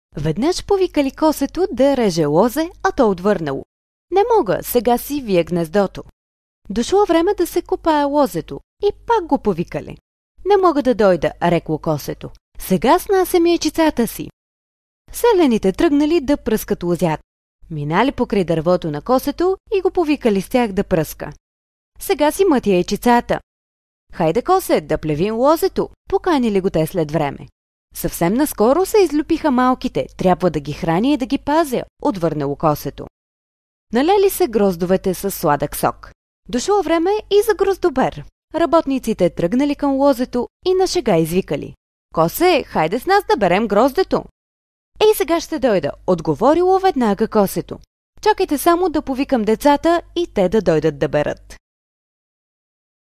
Веднъж повикали косето да реже лозе, а то отвърнало: „Не мога, сега си вие гнездото“. Дошло време да се копае лозето и пак го повикали. „Не мога да дойда“, рекло косето. „Сега снасям яйчицата си“. Селяните тръгнали да пръскат лозят. Минали покрай дървото на косето и го повикали с тях да пръска. „Сега си мъти яйчицата“. „Хайде, косе, да плевим лозето“, поканили го те след време. „Съвсем наскоро се излюпиха малките, трябва да ги храня и да ги пазя“, отвърнало косето. Налели се гроздовете с сладък сок. Дошло време и за гроздобер. Работниците тръгнали към лозето и на шега извикали: „Косе, хайде с нас да берем гроздето“. „Ей, сега ще дойда“, отговорило веднага косето. „Чакайте само да повикам децата и те да дойдат да берат“.